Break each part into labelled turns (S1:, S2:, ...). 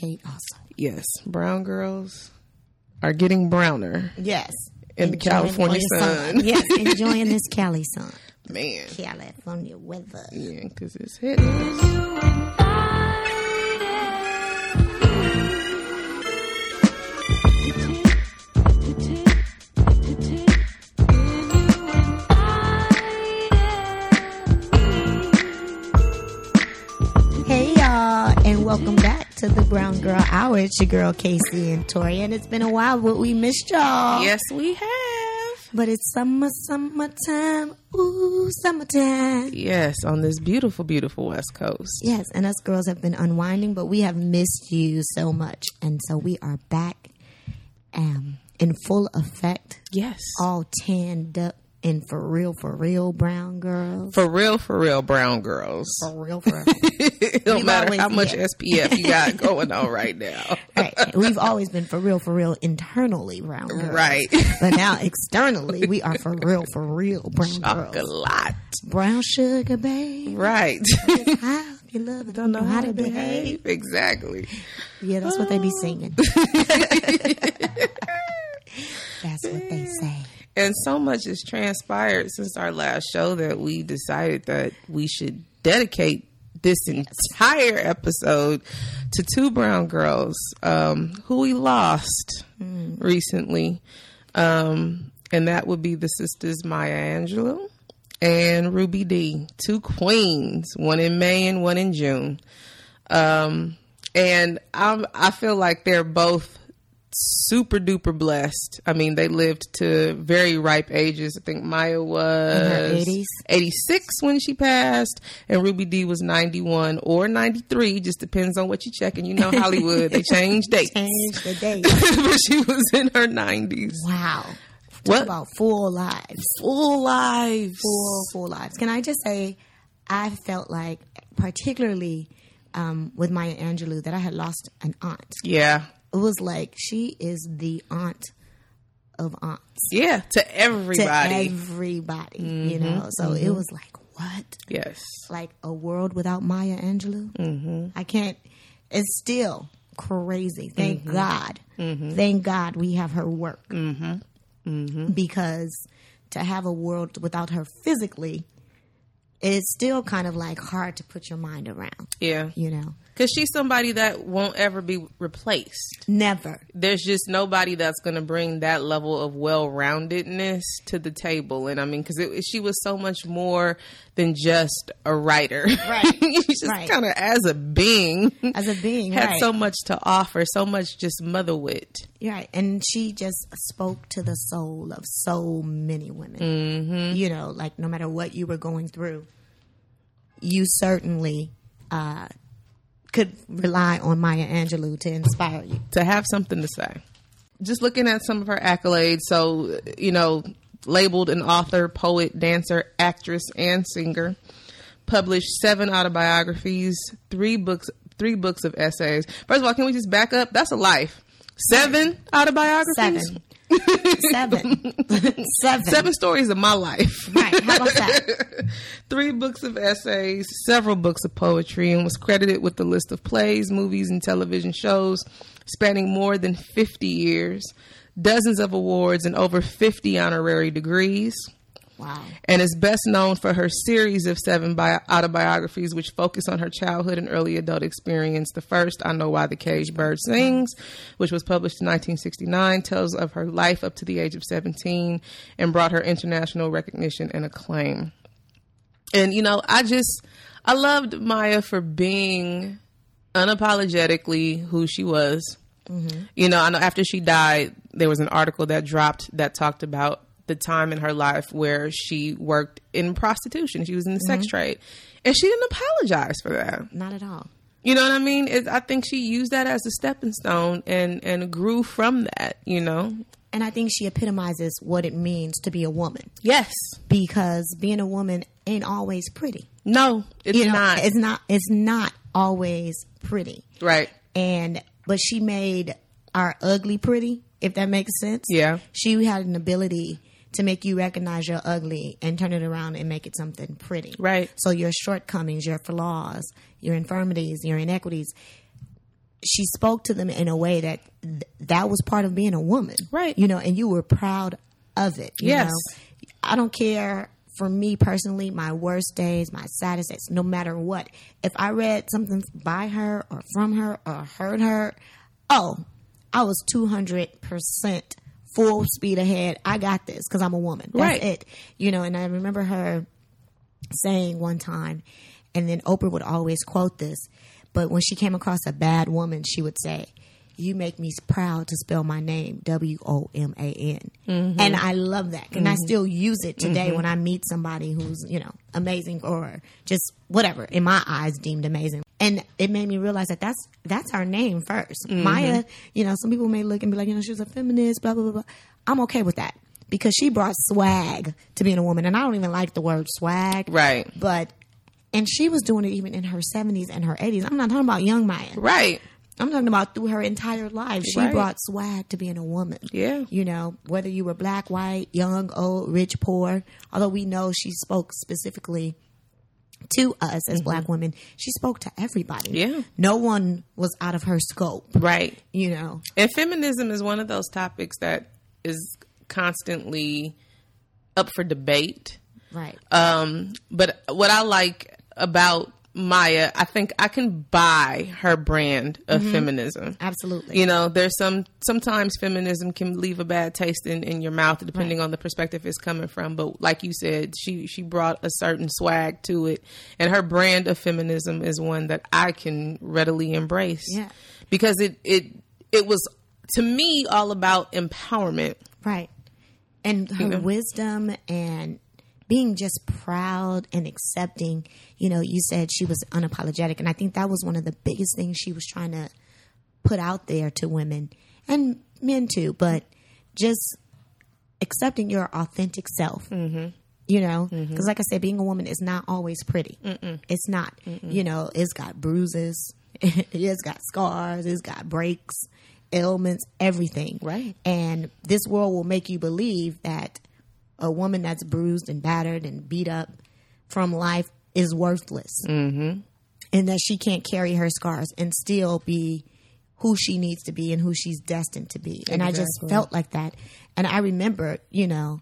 S1: Kate also.
S2: Yes, brown girls are getting browner.
S1: Yes.
S2: In the California sun.
S1: Yes, enjoying this Cali sun.
S2: Man.
S1: California weather.
S2: Yeah, because it's hitting us.
S1: Hey y'all, and welcome back to the Brown Girl Hour. It's your girl Casey and Tori, and it's been a while, but we missed y'all.
S2: Yes, we have.
S1: But it's summertime. Ooh, summertime.
S2: Yes, on this beautiful, beautiful West Coast.
S1: Yes, and us girls have been unwinding, but we have missed you so much, and so we are back, in full effect.
S2: Yes,
S1: all tanned up. And for real, brown girls.
S2: For real, brown girls.
S1: For real.
S2: It don't matter how much SPF you got going on right now.
S1: Right. We've always been for real, internally brown girls.
S2: Right.
S1: But now externally, we are for real, brown girls.
S2: Chocolate.
S1: Brown sugar, babe.
S2: Right.
S1: How you love it. Don't know how to behave.
S2: Exactly.
S1: Yeah, that's what they be singing. That's what they say.
S2: And so much has transpired since our last show that we decided that we should dedicate this entire episode to two brown girls who we lost recently. And that would be the sisters Maya Angelou and Ruby Dee, two queens, one in May and one in June. And I feel like they're both super duper blessed. I mean, they lived to very ripe ages. I think Maya was
S1: in her 80s.
S2: 86 when she passed, and Ruby Dee was 91 or 93. Just depends on what you check. And you know, Hollywood, they change dates.
S1: Change the date.
S2: But she was in her 90s.
S1: Wow.
S2: What?
S1: Talk about full lives.
S2: Full lives.
S1: Full lives. Can I just say, I felt like, particularly with Maya Angelou, that I had lost an aunt.
S2: Yeah.
S1: It was like, she is the aunt of aunts.
S2: Yeah, to everybody.
S1: You know? So it was like, what?
S2: Yes.
S1: Like a world without Maya Angelou? Mm-hmm. I can't, it's still crazy. Thank God. Mm-hmm. Thank God we have her work. Mm-hmm. Mm-hmm. Because to have a world without her physically, it's still kind of like hard to put your mind around. Yeah. You know?
S2: Because she's somebody that won't ever be replaced.
S1: Never.
S2: There's just nobody that's going to bring that level of well-roundedness to the table. And I mean, because she was so much more than just a writer.
S1: Right.
S2: She's just kind of as a being. Had so much to offer, so much just mother wit.
S1: Right. And she just spoke to the soul of so many women. Mm-hmm. You know, like no matter what you were going through, you certainly could rely on Maya Angelou to inspire you.
S2: To have something to say. Just looking at some of her accolades. So, you know, labeled an author, poet, dancer, actress, and singer. Published 7 autobiographies, 3 books of essays. First of all, can we just back up? That's a life. 7 autobiographies?
S1: 7.
S2: 7 stories of my life.
S1: Right. How about that?
S2: 3 books of essays, several books of poetry, and was credited with the list of plays, movies, and television shows spanning more than 50 years, dozens of awards, and over 50 honorary degrees.
S1: Wow.
S2: And is best known for her series of 7 autobiographies, which focus on her childhood and early adult experience. The first, I Know Why the Caged Bird Sings, which was published in 1969, tells of her life up to the age of 17 and brought her international recognition and acclaim. And, you know, I loved Maya for being unapologetically who she was. Mm-hmm. You know, I know after she died, there was an article that dropped that talked about the time in her life where she worked in prostitution. She was in the sex trade. And she didn't apologize for that.
S1: Not at all.
S2: You know what I mean? I think she used that as a stepping stone and grew from that, you know?
S1: And I think she epitomizes what it means to be a woman.
S2: Yes.
S1: Because being a woman ain't always pretty.
S2: No, it's not.
S1: It's not always pretty.
S2: Right.
S1: But she made our ugly pretty, if that makes sense.
S2: Yeah.
S1: She had an ability to make you recognize your ugly and turn it around and make it something pretty.
S2: Right.
S1: So your shortcomings, your flaws, your infirmities, your inequities, she spoke to them in a way that that was part of being a woman.
S2: Right.
S1: You know, and you were proud of it. You know? I don't care. For me personally, my worst days, my saddest days, no matter what, if I read something by her or from her or heard her, I was 200% full speed ahead. I got this because I'm a woman. That's it. You know, and I remember her saying one time, and then Oprah would always quote this, but when she came across a bad woman, she would say, "You make me proud to spell my name, WOMAN." And I love that. And I still use it today when I meet somebody who's, you know, amazing or just whatever, in my eyes, deemed amazing. And it made me realize that that's her name first. Maya, you know, some people may look and be like, you know, she was a feminist, blah, blah, blah, blah. I'm okay with that because she brought swag to being a woman. And I don't even like the word swag.
S2: Right.
S1: And she was doing it even in her 70s and her 80s. I'm not talking about young Maya.
S2: Right.
S1: I'm talking about through her entire life. She brought swag to being a woman. Yeah. You know, whether you were black, white, young, old, rich, poor, although we know she spoke specifically to us as black women, she spoke to everybody. Yeah. No one was out of her scope. Right. You know.
S2: And feminism is one of those topics that is constantly up for debate. Right. But what I like about Maya, I think I can buy her brand of feminism.
S1: Absolutely.
S2: You know, there's sometimes feminism can leave a bad taste in your mouth depending on the perspective it's coming from. But like you said, she brought a certain swag to it. And her brand of feminism is one that I can readily embrace. Yeah. Because it was, to me, all about empowerment.
S1: Right. And her wisdom and being just proud and accepting. You know, you said she was unapologetic, and I think that was one of the biggest things she was trying to put out there to women and men too, but just accepting your authentic self. You know, because like I said, being a woman is not always pretty. It's not. You know, it's got bruises, it's got scars, it's got breaks, ailments, everything. Right. And this world will make you believe that a woman that's bruised and battered and beat up from life is worthless. And that she can't carry her scars and still be who she needs to be and who she's destined to be. And I just felt like that. And I remember, you know,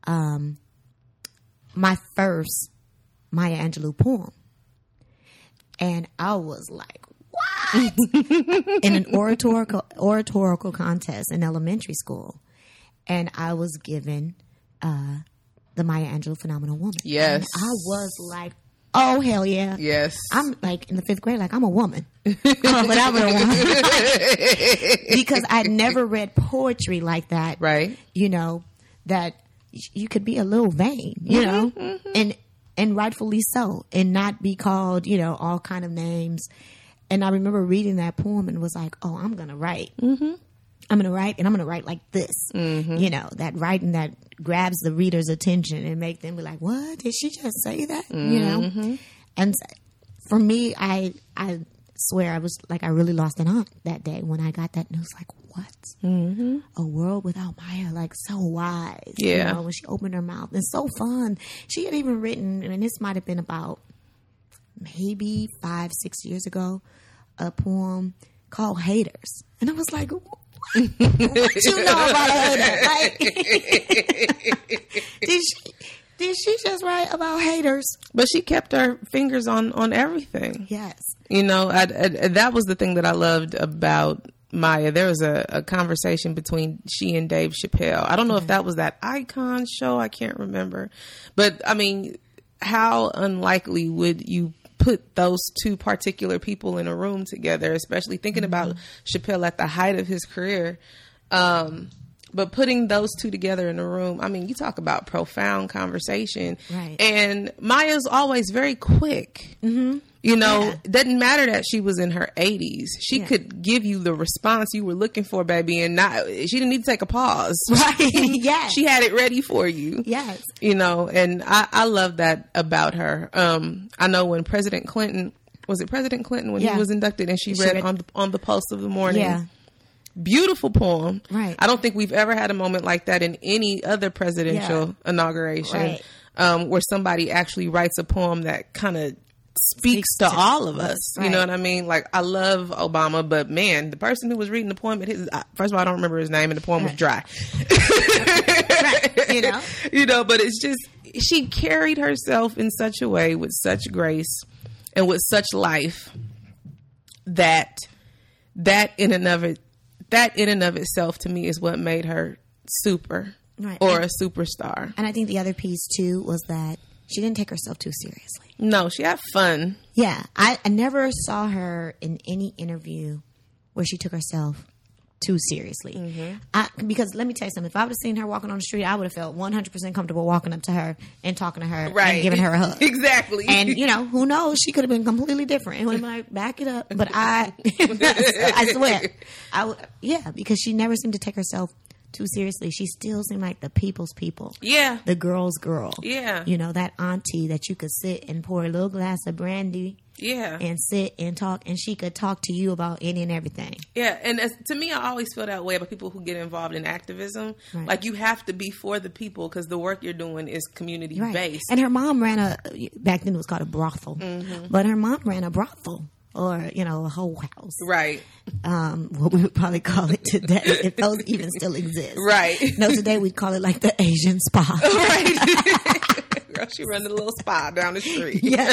S1: my first Maya Angelou poem. And I was like, what? In an oratorical contest in elementary school. And I was given the Maya Angelou Phenomenal Woman. Yes. And I was like, oh, hell yeah. Yes. I'm like in the 5th grade, like I'm a woman. Whatever a woman. Because I never read poetry like that. Right. You know, that you could be a little vain, you know, and rightfully so, and not be called, you know, all kind of names. And I remember reading that poem and was like, oh, I'm going to write. I'm going to write, and I'm going to write like this. You know, that writing that grabs the reader's attention and make them be like, what? Did she just say that? You know? And for me, I swear I was like, I really lost an aunt that day when I got that news. Like, what? A world without Maya, like so wise. Yeah. You know, when she opened her mouth. And so fun. She had even written, and this might have been about maybe 5-6 years ago, a poem called Haters. And I was like, what you know about haters? Like, did she just write about haters?
S2: But she kept her fingers on everything. Yes. You know, that was the thing that I loved about Maya. There was a conversation between she and Dave Chappelle. I don't know if that was that Icon show. I can't remember. But, I mean, how unlikely would you put those two particular people in a room together, especially thinking about Chappelle at the height of his career. But putting those two together in a room, I mean, you talk about profound conversation. Right. And Maya's always very quick. You know, it doesn't matter that she was in her 80s. She could give you the response you were looking for, baby, and she didn't need to take a pause. Right. Yes. She had it ready for you. Yes. You know, and I love that about her. I know when President Clinton, was it President Clinton when he was inducted, and she read on the Pulse of the Morning. Yeah. Beautiful poem. Right. I don't think we've ever had a moment like that in any other presidential inauguration, where somebody actually writes a poem that kind of speaks to all of us.
S1: Right.
S2: You know what I mean? Like, I love Obama, but man, the person who was reading the poem, first of all, I don't remember his name, and the poem was dry.
S1: Right.
S2: You know, but it's just, she carried herself in such a way with such grace and with such life that in and of itself to me is what made her super,
S1: right,
S2: or a superstar.
S1: And I think the other piece too was that she didn't take herself too seriously.
S2: No, she had fun.
S1: Yeah, I never saw her in any interview where she took herself too seriously. Mm-hmm. Because let me tell you something. If I would have seen her walking on the street, I would have felt 100% comfortable walking up to her and talking to her,
S2: right,
S1: and giving her a hug.
S2: Exactly.
S1: And, you know, who knows? She could have been completely different. And would have been like, back it up. But I swear. Yeah, because she never seemed to take herself too seriously. She still seemed like the people's people.
S2: Yeah.
S1: The girl's girl.
S2: Yeah.
S1: You know, that auntie that you could sit and pour a little glass of brandy.
S2: Yeah.
S1: And sit and talk, and she could talk to you about any and everything.
S2: Yeah, and to me, I always feel that way about people who get involved in activism. Right. Like, you have to be for the people because the work you're doing is community based.
S1: And her mom ran back then it was called a brothel, mm-hmm. but her mom ran a brothel. Or, you know, a whole house.
S2: Right.
S1: What we would probably call it today, if those even still exist.
S2: Right.
S1: No, today we'd call it like the Asian spa.
S2: Right. Girl, she running a little spa down the street.
S1: Yeah.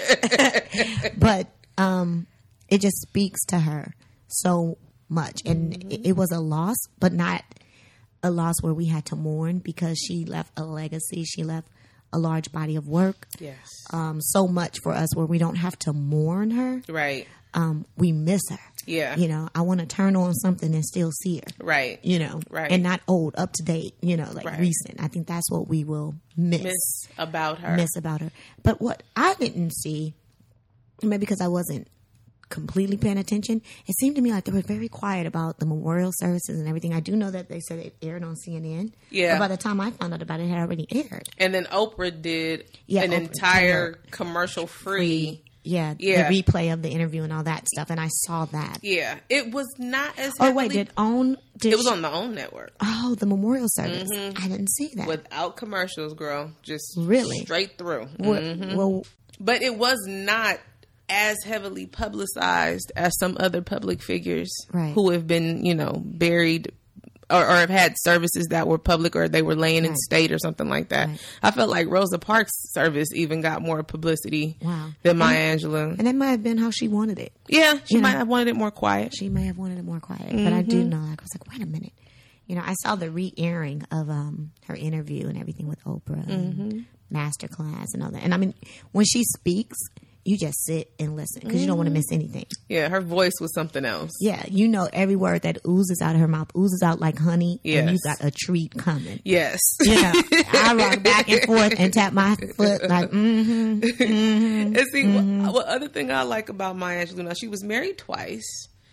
S1: But it just speaks to her so much. And mm-hmm. it was a loss, but not a loss where we had to mourn, because she left a legacy. She left a large body of work.
S2: Yes.
S1: So much for us where we don't have to mourn her.
S2: Right.
S1: We miss her.
S2: Yeah.
S1: You know, I want to turn on something and still see her.
S2: Right.
S1: You know,
S2: right.
S1: And not old, up to date, you know, like
S2: right.
S1: recent. I think that's what we will miss
S2: about her.
S1: But what I didn't see, maybe because I wasn't completely paying attention, it seemed to me like they were very quiet about the memorial services and everything. I do know that they said it aired on CNN.
S2: Yeah.
S1: But by the time I found out about it, it had already aired.
S2: And then Oprah did entire commercial-free.
S1: Yeah, the replay of the interview and all that stuff, and I saw that.
S2: Yeah, it was not as.
S1: Oh wait, it was
S2: on the OWN network.
S1: Oh, the memorial service.
S2: Mm-hmm.
S1: I didn't see that
S2: without commercials, girl. Just
S1: really
S2: straight through.
S1: Mm-hmm. Well,
S2: but it was not as heavily publicized as some other public figures who have been, you know, buried or have had services that were public, or they were laying in state or something like that. Right. I felt like Rosa Parks' service even got more publicity than Maya Angelou.
S1: And that might have been how she wanted it.
S2: Yeah, she might have wanted it more quiet.
S1: She may have wanted it more quiet. Mm-hmm. But I do know, I was like, wait a minute. You know, I saw the re-airing of her interview and everything with Oprah and Masterclass and all that. And I mean, when she speaks, you just sit and listen because you don't want to miss anything.
S2: Yeah, her voice was something else.
S1: Yeah, you know every word that oozes out of her mouth oozes out like honey, and you got a treat coming.
S2: Yes.
S1: You know, I rock back and forth and tap my foot like, And
S2: see, what other thing I like about Maya Angelou, now she was married twice.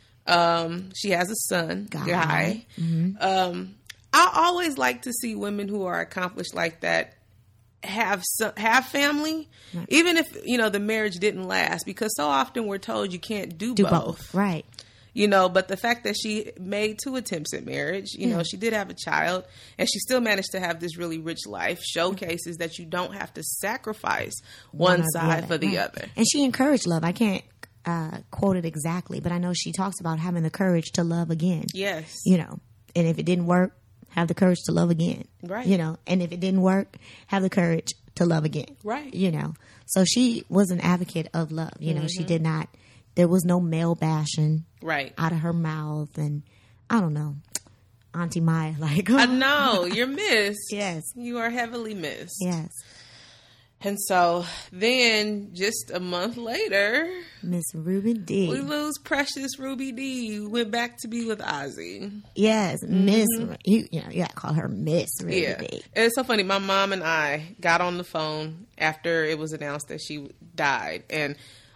S2: She has a son, Guy. Mm-hmm. I always like to see women who are accomplished like that have family, even if, you know, the marriage didn't last, because so often we're told you can't do both.
S1: Right.
S2: You know, but the fact that she made 2 attempts at marriage, you know, she did have a child, and she still managed to have this really rich life, showcases that you don't have to sacrifice one side for the other.
S1: And she encouraged love. I can't quote it exactly, but I know she talks about having the courage to love again.
S2: Yes.
S1: You know, and if it didn't work, have the courage to love again.
S2: Right.
S1: You know, and if it didn't work, have the courage to love again.
S2: Right.
S1: You know, so she was an advocate of love. You know, she did not, there was no male bashing out of her mouth. And I don't know, Auntie Maya, like,
S2: I know, you're missed.
S1: Yes.
S2: You are heavily missed.
S1: Yes.
S2: And so then just a month later,
S1: Miss Ruby D.
S2: We lose precious Ruby D. Who went back to be with Ozzy.
S1: Yes, Miss. You gotta call her Miss Ruby D.
S2: And it's so funny. My mom and I got on the phone after it was announced that she died, and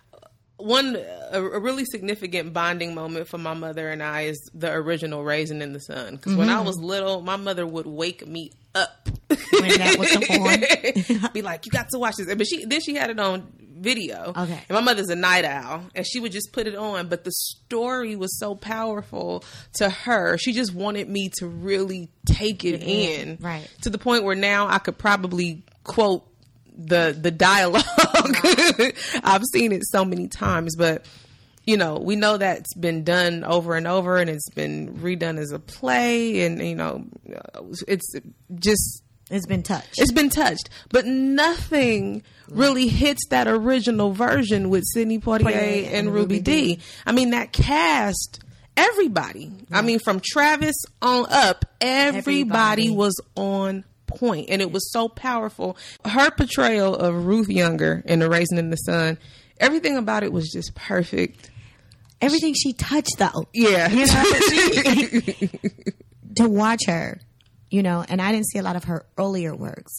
S2: a really significant bonding moment for my mother and I is the original Raisin in the Sun. Because when I was little, my mother would wake me up.
S1: When that was on.
S2: Be like, you got to watch this. But she had it on video.
S1: Okay.
S2: And my mother's a night owl, and she would just put it on. But the story was so powerful to her. She just wanted me to really take it in.
S1: Right.
S2: To the point where now I could probably quote the dialogue. I've seen it so many times, but you know, we know that's been done over and over, and it's been redone as a play, and you know, it's been touched. It's been touched, but nothing really hits that original version with Sidney Poitier and Ruby Dee. I mean, that cast, everybody. Yeah. I mean, from Travis on up, everybody was on point, and it was so powerful. Her portrayal of Ruth Younger in The Raisin in the Sun, everything about it was just perfect.
S1: Everything she touched, though.
S2: Yeah.
S1: You know, to watch her, you know, and I didn't see a lot of her earlier works.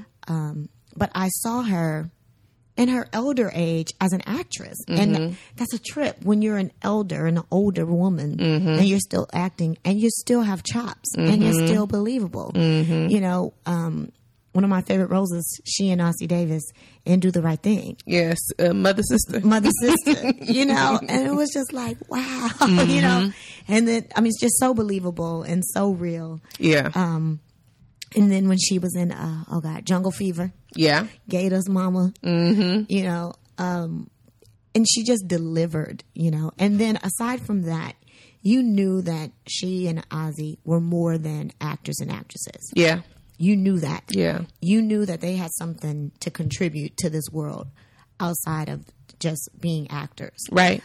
S1: But I saw her in her elder age as an actress. And that's a trip when you're an older woman, and you're still acting, and you still have chops, and you're still believable. You know, one of my favorite roles is she and Ossie Davis in Do the Right Thing.
S2: Yes, Mother Sister,
S1: you know, and it was just like, wow, you know, and then, I mean, it's just so believable and so real.
S2: Yeah.
S1: And then when she was in, Jungle Fever.
S2: Yeah.
S1: Gator's mama. You know, and she just delivered, you know. And then aside from that, you knew that she and Ozzy were more than actors and actresses.
S2: Yeah.
S1: You knew that.
S2: Yeah.
S1: You knew that they had something to contribute to this world outside of just being actors.
S2: Right.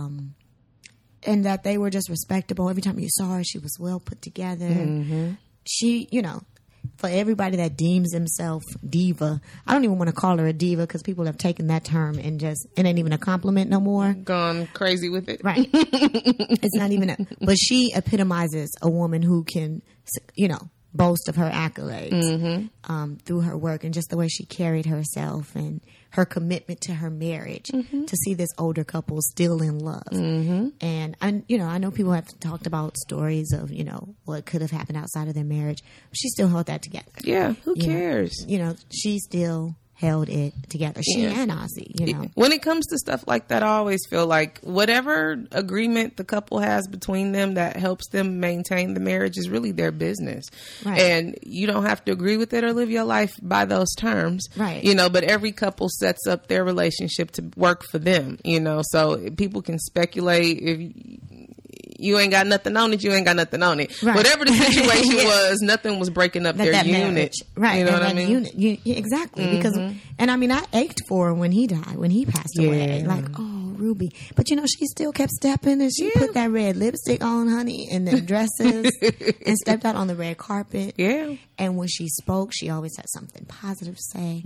S1: And that they were just respectable. Every time you saw her, she was well put together. She, you know, for everybody that deems himself diva, I don't even want to call her a diva because people have taken that term and just, it ain't even a compliment no more.
S2: Gone crazy with it.
S1: Right. It's not even but she epitomizes a woman who can, you know, boast of her accolades through her work and just the way she carried herself and her commitment to her marriage to see this older couple still in love. And I know people have talked about stories of, you know, what could have happened outside of their marriage. She still held that together.
S2: Yeah, who cares?
S1: You know, she still held it together. She and Ozzy, you know.
S2: When it comes to stuff like that, I always feel like whatever agreement the couple has between them that helps them maintain the marriage is really their business.
S1: Right.
S2: And you don't have to agree with it or live your life by those terms.
S1: Right.
S2: You know, but every couple sets up their relationship to work for them, you know, so people can speculate if you ain't got nothing on it, you ain't got nothing on it. Right. Whatever the situation was, nothing was breaking up their unit.
S1: Marriage. Right.
S2: You know what I mean?
S1: Exactly. Because, and I mean, I ached for her when he died, when he passed away. Like, oh, Ruby. But, you know, she still kept stepping and she put that red lipstick on, honey, and the dresses and stepped out on the red carpet.
S2: Yeah.
S1: And when she spoke, she always had something positive to say.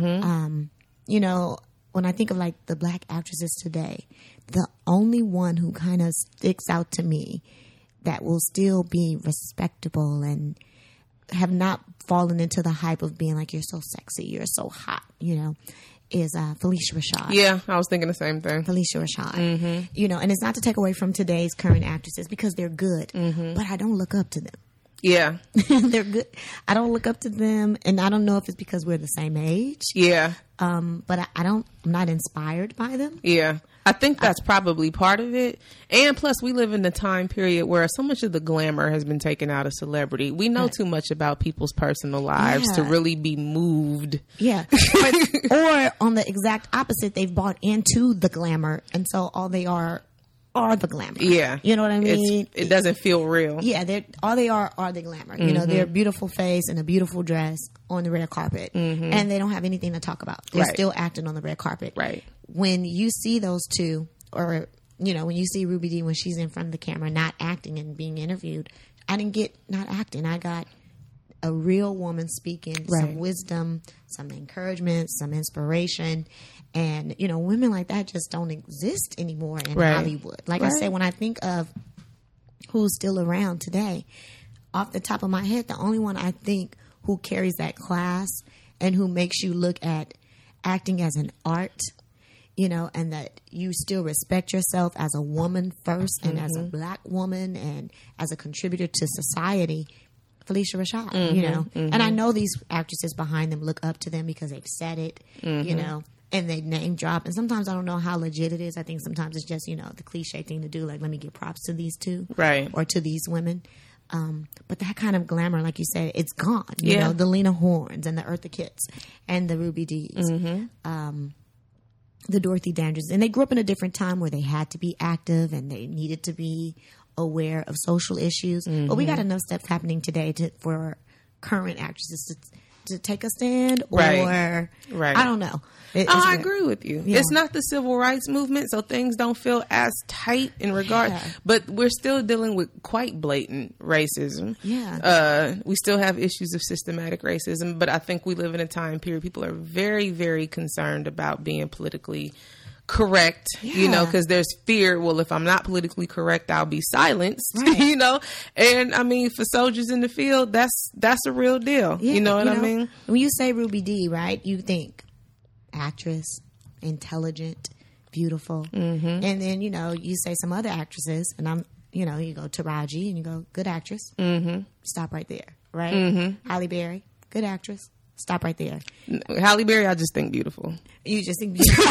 S1: You know, when I think of like the black actresses today, the only one who kind of sticks out to me that will still be respectable and have not fallen into the hype of being like, you're so sexy, you're so hot, you know, is Phylicia Rashad.
S2: Yeah, I was thinking the same thing.
S1: Phylicia Rashad. You know, and it's not to take away from today's current actresses because they're good, but I don't look up to them.
S2: Yeah.
S1: They're good. I don't look up to them, and I don't know if it's because we're the same age.
S2: Yeah.
S1: But I'm not inspired by them.
S2: Yeah. I think that's probably part of it. And plus, we live in the time period where so much of the glamour has been taken out of celebrity. We know too much about people's personal lives to really be moved.
S1: Yeah. Or on the exact opposite, they've bought into the glamour, and so all they are the glamour.
S2: Yeah.
S1: You know what I mean?
S2: It doesn't feel real.
S1: Yeah, all they are the glamour. You know, they're a beautiful face and a beautiful dress on the red carpet, and they don't have anything to talk about. They're still acting on the red carpet.
S2: Right.
S1: When you see those two, or, you know, when you see Ruby Dee when she's in front of the camera not acting and being interviewed, I didn't get not acting. I got a real woman speaking, some wisdom, some encouragement, some inspiration. And, you know, women like that just don't exist anymore in Hollywood. Like I said, when I think of who's still around today, off the top of my head, the only one I think who carries that class and who makes you look at acting as an art, you know, and that you still respect yourself as a woman first and as a black woman and as a contributor to society, Phylicia Rashad, you know. And I know these actresses behind them look up to them because they've said it, you know, and they name drop. And sometimes I don't know how legit it is. I think sometimes it's just, you know, the cliche thing to do, like, let me give props to these two.
S2: Right.
S1: Or to these women. But that kind of glamour, like you said, it's gone. You know, the Lena Hornes and the Eartha Kitts and the Ruby Dees, the Dorothy Dandridges. And they grew up in a different time where they had to be active and they needed to be aware of social issues. But we got enough stuff happening today for current actresses to take a stand, or I don't know.
S2: I agree with you. Yeah. It's not the civil rights movement, so things don't feel as tight in regard. Yeah. But we're still dealing with quite blatant racism.
S1: Yeah,
S2: we still have issues of systematic racism, but I think we live in a time period people are very, very concerned about being politically correct, you know, because there's fear. Well, if I'm not politically correct, I'll be silenced, you know. And I mean, for soldiers in the field, that's a real deal. Yeah, you know what I mean?
S1: When you say Ruby Dee, right, you think actress, intelligent, beautiful, and then you know you say some other actresses, and you go Taraji, and you go good actress. Stop right there, right? Halle Berry, good actress. Stop right there.
S2: Halle Berry, I just think beautiful.
S1: You just think beautiful.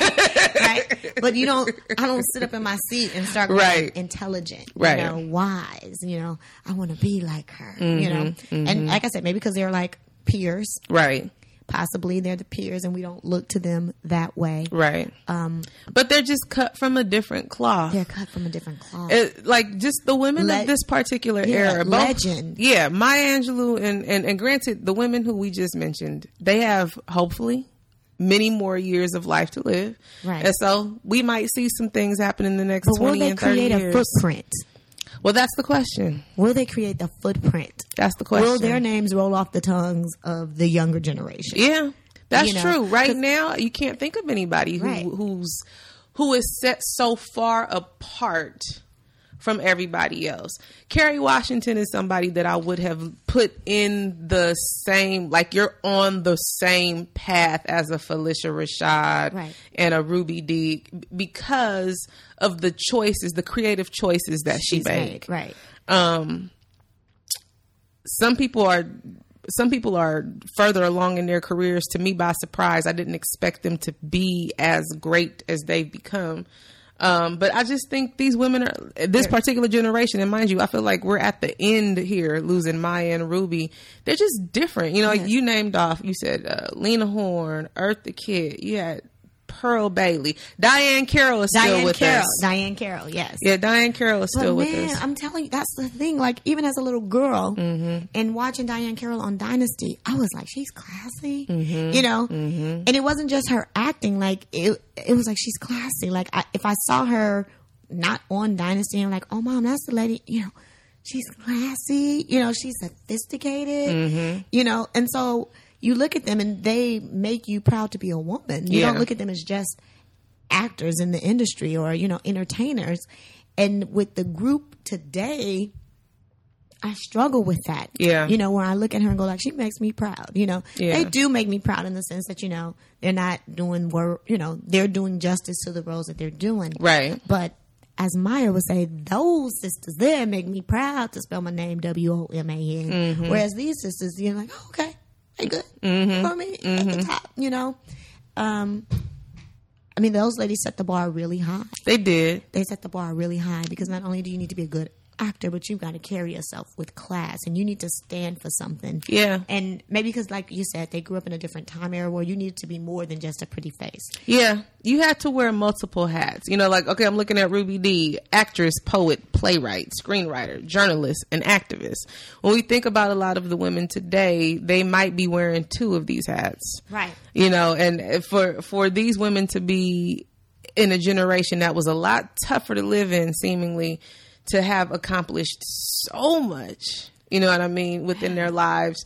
S1: Right? But I don't sit up in my seat and start going intelligent, you know, wise, you know, I want to be like her, you know. And like I said, maybe because they're like peers.
S2: Right.
S1: Possibly they're the peers and we don't look to them that way.
S2: Right. But they're just cut from a different cloth.
S1: They're cut from a different cloth.
S2: Like just the women of this particular era.
S1: Legend.
S2: Yeah. Maya Angelou and granted, the women who we just mentioned, they have hopefully many more years of life to live.
S1: Right.
S2: And so we might see some things happen in the next 20 and 30 years.
S1: Will they create a footprint?
S2: Well, that's the question.
S1: Will they create the footprint?
S2: That's the question.
S1: Will their names roll off the tongues of the younger generation?
S2: Yeah, that's true. Right now, you can't think of anybody who is set so far apart from everybody else. Kerry Washington is somebody that I would have put in the same, like you're on the same path as a Phylicia Rashad and a Ruby Dee because of the choices, the creative choices that she made.
S1: Right.
S2: Some people are further along in their careers, to me by surprise. I didn't expect them to be as great as they've become. But I just think these women are this particular generation, and mind you, I feel like we're at the end here, losing Maya and Ruby. They're just different. You know, like you named off, you said Lena Horne, Eartha Kitt, you had Pearl Bailey. Diane Carroll is still with us.
S1: Diane Carroll, yes.
S2: Yeah, Diane Carroll is still with us.
S1: I'm telling you, that's the thing. Like, even as a little girl and watching Diane Carroll on Dynasty, I was like, she's classy, you know? And it wasn't just her acting. Like, it was like, she's classy. Like, if I saw her not on Dynasty, I'm like, oh, Mom, that's the lady, you know, she's classy, you know, she's sophisticated, you know? And so you look at them and they make you proud to be a woman. You don't look at them as just actors in the industry or, you know, entertainers. And with the group today, I struggle with that.
S2: Yeah.
S1: You know, where I look at her and go like, she makes me proud. You know, they do make me proud in the sense that, you know, they're not doing work, you know, they're doing justice to the roles that they're doing.
S2: Right.
S1: But as Maya would say, those sisters there make me proud to spell my name WOMAN. Whereas these sisters, you're like, oh, okay. Good for me at the top, you know. I mean, those ladies set the bar really high.
S2: They did.
S1: They set the bar really high because not only do you need to be a good actor, but you've got to carry yourself with class and you need to stand for something.
S2: Yeah.
S1: And maybe because, like you said, they grew up in a different time era where you needed to be more than just a pretty face.
S2: Yeah. You had to wear multiple hats. You know, like, okay, I'm looking at Ruby Dee, actress, poet, playwright, screenwriter, journalist, and activist. When we think about a lot of the women today, they might be wearing two of these hats.
S1: Right.
S2: You know, and for these women to be in a generation that was a lot tougher to live in, seemingly, to have accomplished so much, you know what I mean, within their lives,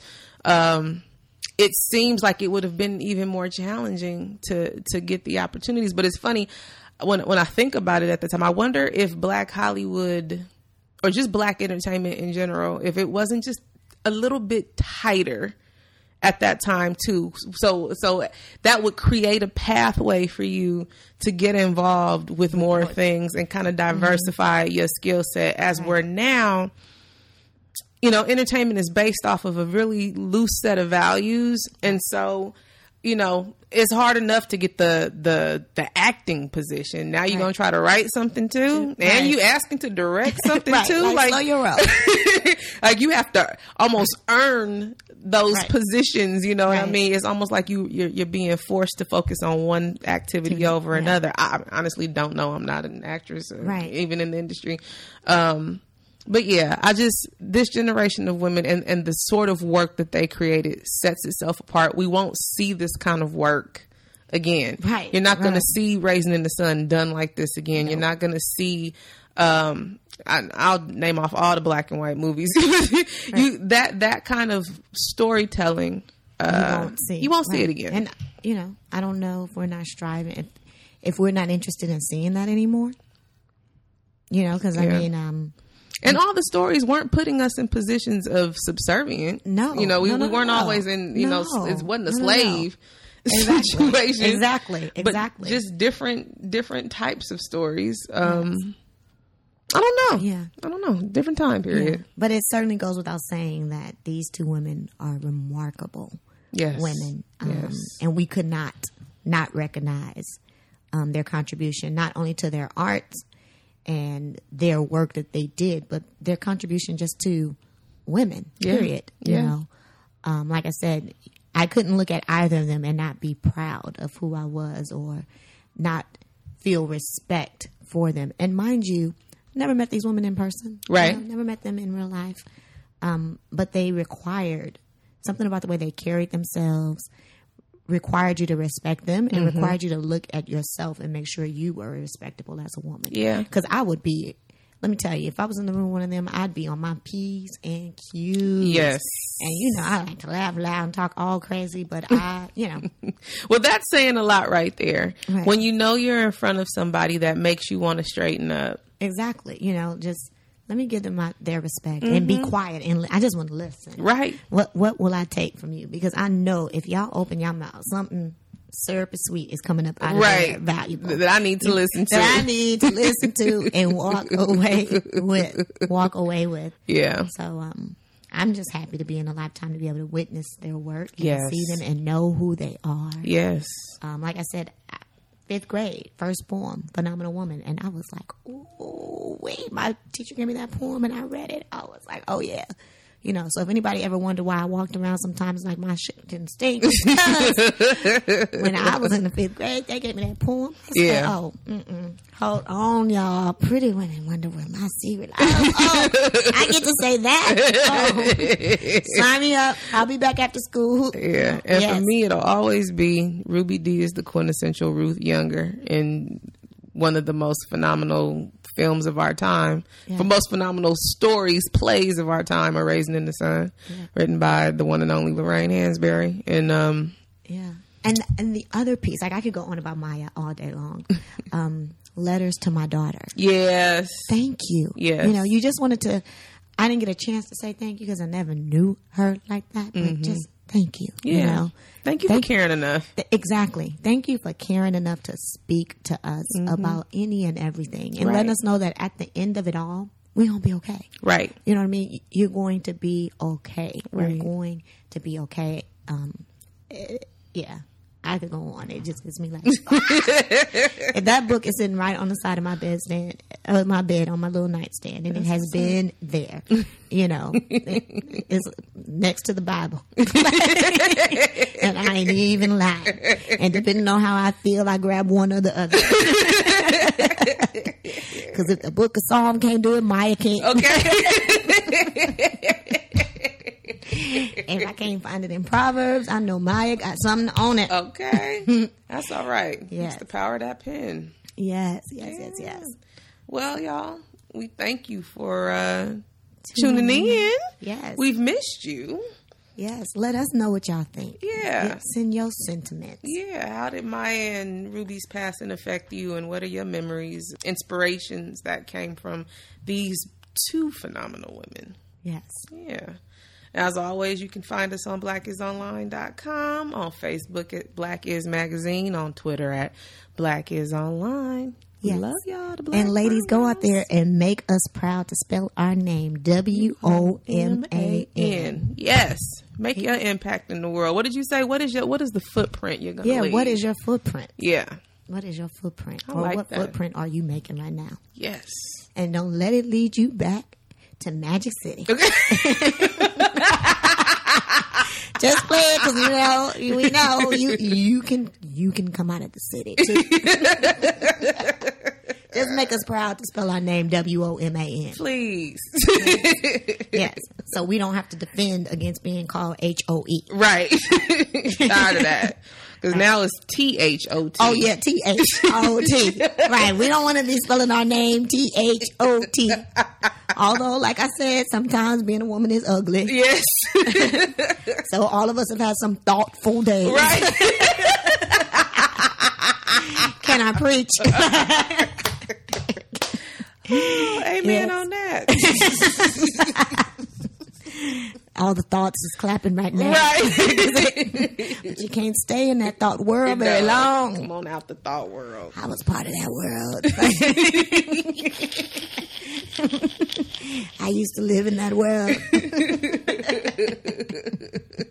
S2: it seems like it would have been even more challenging to get the opportunities. But it's funny, when I think about it at the time, I wonder if Black Hollywood or just Black entertainment in general, if it wasn't just a little bit tighter at that time too. So that would create a pathway for you to get involved with more things and kind of diversify your skill set. As we're now, you know, entertainment is based off of a really loose set of values. And so, you know, it's hard enough to get the acting position. Now you're going to try to write something too. And you asking to direct something too.
S1: Like slow your roll.
S2: Like you have to almost earn those positions. You know what I mean? It's almost like you're being forced to focus on one activity over another. I honestly don't know. I'm not an actress or even in the industry. But yeah, this generation of women and the sort of work that they created sets itself apart. We won't see this kind of work again.
S1: Right.
S2: You're not going to see Raising in the Sun done like this again. No. You're not going to see, I'll name off all the black and white movies. That kind of storytelling, you won't see it again.
S1: And, you know, I don't know if we're not striving, if we're not interested in seeing that anymore. You know, because I mean,
S2: and all the stories weren't putting us in positions of subservient.
S1: No.
S2: You know, we weren't always in, you know, it wasn't a slave situation.
S1: Exactly.
S2: But just different types of stories. I don't know.
S1: Yeah.
S2: I don't know. Different time period.
S1: Yeah. But it certainly goes without saying that these two women are remarkable women. And we could not recognize their contribution, not only to their arts and their work that they did, but their contribution just to women, period. You know, like I said, I couldn't look at either of them and not be proud of who I was or not feel respect for them. And mind you, never met these women in person.
S2: Right.
S1: You know, never met them in real life. But they required something about the way they carried themselves, required you to respect them and required you to look at yourself and make sure you were respectable as a woman. Yeah. Because I would be, let me tell you, if I was in the room with one of them, I'd be on my P's and Q's.
S2: Yes.
S1: And, you know, I like to laugh loud and talk all crazy, but you know.
S2: Well, that's saying a lot right there. Right. When you know you're in front of somebody that makes you want to straighten up.
S1: Exactly. You know, just let me give them their respect and be quiet. And I just want to listen.
S2: Right.
S1: What will I take from you? Because I know if y'all open your mouth, something syrupy sweet is coming up out of there valuable.
S2: That I need to listen to.
S1: That I need to listen to and walk away with. Yeah. So I'm just happy to be in a lifetime to be able to witness their work and see them and know who they are.
S2: Yes.
S1: Like I said, 5th grade, first poem, Phenomenal Woman. And I was like, oh, wait, my teacher gave me that poem and I read it. I was like, oh, yeah. You know, so if anybody ever wondered why I walked around sometimes like my shit didn't stink, because when I was in the 5th grade, they gave me that poem. I said, hold on, y'all. Pretty Women Wonder where my secret. I get to say that. Sign me up. I'll be back after school.
S2: Yeah, and for me, it'll always be Ruby Dee is the quintessential Ruth Younger in one of the most phenomenal films of our time. For most phenomenal stories, plays of our time are Raising in the Sun, written by the one and only Lorraine Hansberry. And
S1: and the other piece, like I could go on about Maya all day long. Letters to My Daughter.
S2: Yes.
S1: Thank you.
S2: Yes.
S1: You know, you just wanted to, I didn't get a chance to say thank you because I never knew her like that, but just thank you.
S2: Yeah.
S1: You know?
S2: Thank you for caring enough.
S1: Exactly. Thank you for caring enough to speak to us about any and everything and letting us know that at the end of it all, we're going to be okay. Right. You know what I mean? You're going to be okay. We're going to be okay. Yeah. I could go on. It just gives me like, and that book is sitting right on the side of my bedstand, my bed on my little nightstand, and it has been there. You know, it's next to the Bible, and I ain't even lying. And depending on how I feel, I grab one or the other. Because if the Book of Psalms can't do it, Maya can't. Okay. If I can't find it in Proverbs, I know Maya got something on it.
S2: Okay. That's all right. Yes. It's the power of that pen.
S1: Yes.
S2: Well, y'all, we thank you for tuning in.
S1: Yes.
S2: We've missed you.
S1: Yes. Let us know what y'all think.
S2: Yeah.
S1: Send your sentiments.
S2: Yeah. How did Maya and Ruby's passing affect you, and what are your memories, inspirations that came from these two phenomenal women?
S1: Yes.
S2: Yeah. As always, you can find us on blackisonline.com, on Facebook at Black Is Magazine, on Twitter at Black Is Online. We love y'all.
S1: And ladies, go out there and make us proud to spell our name, WOMAN.
S2: Yes. Make your impact in the world. What did you say? What is the footprint you're going to leave?
S1: What is your footprint?
S2: Yeah.
S1: What is your footprint?
S2: I like
S1: what
S2: that.
S1: footprint are you making right now?
S2: Yes.
S1: And don't let it lead you back to Magic City.
S2: Okay.
S1: Just play it because we know you can come out of the city too. Just make us proud to spell our name WOMAN.
S2: Please.
S1: Yes. So we don't have to defend against being called HOE.
S2: Right. Tired of that. Because now it's THOT.
S1: Oh, yeah, THOT. Right. We don't want to be spelling our name THOT. Although, like I said, sometimes being a woman is ugly.
S2: Yes.
S1: So all of us have had some thoughtful days.
S2: Right.
S1: Can I preach?
S2: Oh, amen on that.
S1: All the thoughts is clapping right now.
S2: Right.
S1: But you can't stay in that thought world very long.
S2: Come on out the thought world.
S1: I was part of that world. I used to live in that world.